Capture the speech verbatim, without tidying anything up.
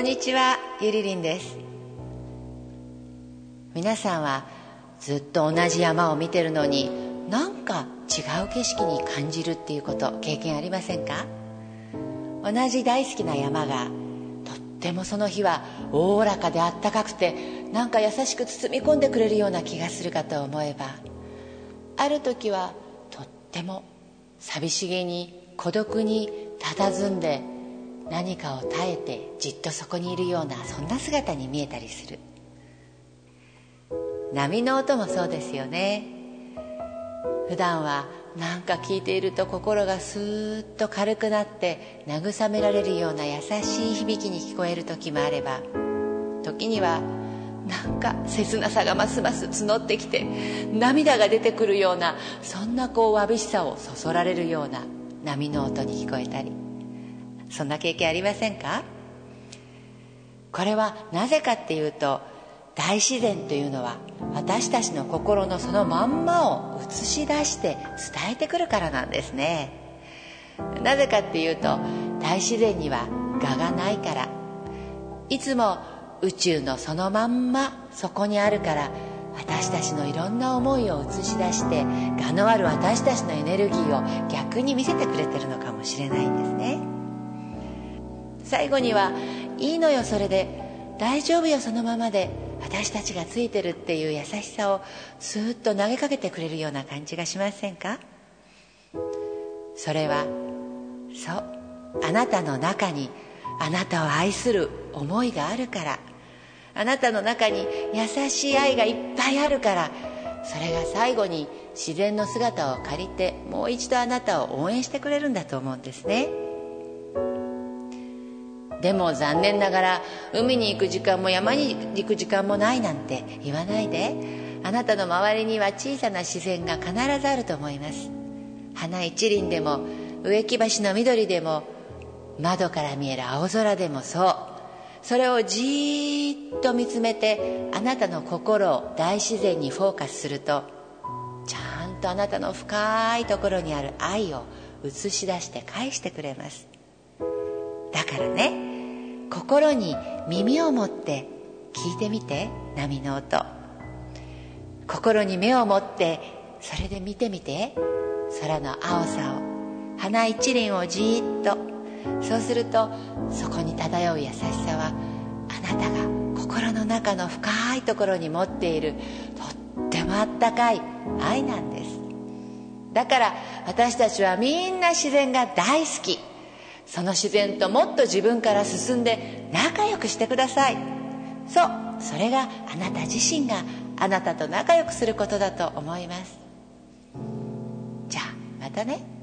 んにちは、ゆりりんです。皆さんはずっと同じ山を見てるのになんか違う景色に感じるっていうこと経験ありませんか？同じ大好きな山がとってもその日はおおらかであったかくて、なんか優しく包み込んでくれるような気がするかと思えば、ある時はとっても寂しげに孤独に佇んで何かを耐えてじっとそこにいるような、そんな姿に見えたりする。波の音もそうですよね。普段はなんか聞いていると心がスーッと軽くなって慰められるような優しい響きに聞こえる時もあれば、時にはなんか切なさがますます募ってきて涙が出てくるような、そんなこうわびしさをそそられるような波の音に聞こえたり、そんな経験ありませんか？これはなぜかっていうと、大自然というのは私たちの心のそのまんまを映し出して伝えてくるからなんですね。なぜかっていうと、大自然には我がないから、いつも宇宙のそのまんまそこにあるから、私たちのいろんな思いを映し出して我のある私たちのエネルギーを逆に見せてくれてるのかもしれないんですね。最後には、いいのよそれで、大丈夫よそのままで、私たちがついてるっていう優しさをスーッと投げかけてくれるような感じがしませんか？それはそう、あなたの中にあなたを愛する思いがあるから、あなたの中に優しい愛がいっぱいあるから、それが最後に自然の姿を借りてもう一度あなたを応援してくれるんだと思うんですね。でも残念ながら海に行く時間も山に行く時間もないなんて言わないで、あなたの周りには小さな自然が必ずあると思います。花一輪でも植木鉢の緑でも窓から見える青空でもそう、それをじーっと見つめてあなたの心を大自然にフォーカスすると、ちゃんとあなたの深いところにある愛を映し出して返してくれます。だからね、心に耳を持って聞いてみて、波の音。心に目を持ってそれで見てみて、空の青さを、花一輪をじーっと。そうするとそこに漂う優しさは、あなたが心の中の深いところに持っているとってもあったかい愛なんです。だから私たちはみんな自然が大好き。その自然ともっと自分から進んで仲良くしてください。そう、それがあなた自身があなたと仲良くすることだと思います。じゃあまたね。